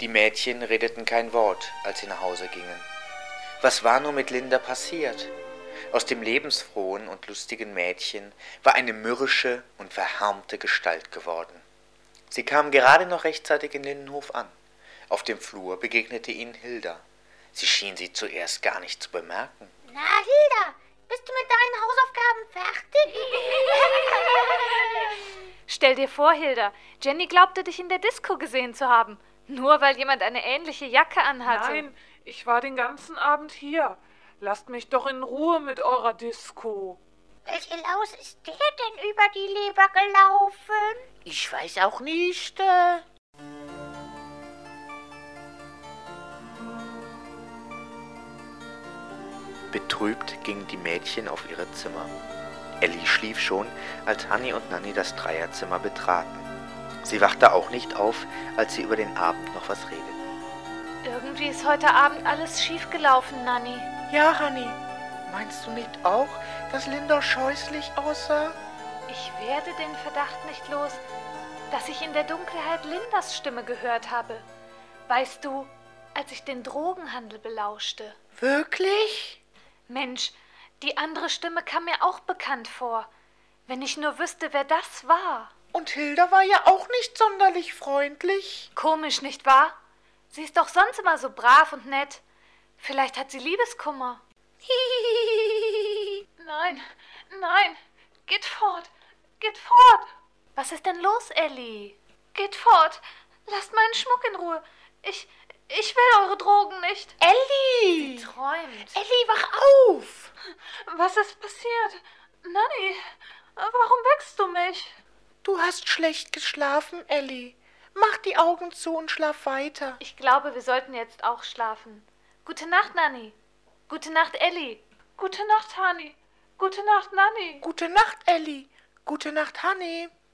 Die Mädchen redeten kein Wort, als sie nach Hause gingen. Was war nur mit Linda passiert? Aus dem lebensfrohen und lustigen Mädchen war eine mürrische und verhärmte Gestalt geworden. Sie kamen gerade noch rechtzeitig in Lindenhof an. Auf dem Flur begegnete ihnen Hilda. Sie schien sie zuerst gar nicht zu bemerken. Na, Hilda, bist du mit deinen Hausaufgaben fertig? Stell dir vor, Hilda, Jenny glaubte, dich in der Disco gesehen zu haben. Nur weil jemand eine ähnliche Jacke anhatte. Nein, ich war den ganzen Abend hier. Lasst mich doch in Ruhe mit eurer Disco. Welche Laus ist der denn über die Leber gelaufen? Ich weiß auch nicht. Betrübt gingen die Mädchen auf ihre Zimmer. Elli schlief schon, als Hanni und Nanni das Dreierzimmer betraten. Sie wachte auch nicht auf, als sie über den Abend noch was redeten. Irgendwie ist heute Abend alles schief gelaufen, Nanni. Ja, Hanni. Meinst du nicht auch, dass Linda scheußlich aussah? Ich werde den Verdacht nicht los, dass ich in der Dunkelheit Lindas Stimme gehört habe. Weißt du, als ich den Drogenhandel belauschte. Wirklich? Mensch, die andere Stimme kam mir auch bekannt vor. Wenn ich nur wüsste, wer das war. Und Hilda war ja auch nicht sonderlich freundlich. Komisch, nicht wahr? Sie ist doch sonst immer so brav und nett. Vielleicht hat sie Liebeskummer. Nein, nein, geht fort, geht fort. Was ist denn los, Elli? Geht fort, lasst meinen Schmuck in Ruhe. Ich will eure Drogen nicht. Elli! Sie träumt. Elli, wach auf! Was ist passiert? Nanni, warum weckst du mich? Du hast schlecht geschlafen, Elli. Mach die Augen zu und schlaf weiter. Ich glaube, wir sollten jetzt auch schlafen. Gute Nacht, Nanni. Gute Nacht, Elli. Gute Nacht, Hanni. Gute Nacht, Nanni. Gute Nacht, Elli. Gute Nacht, Hanni.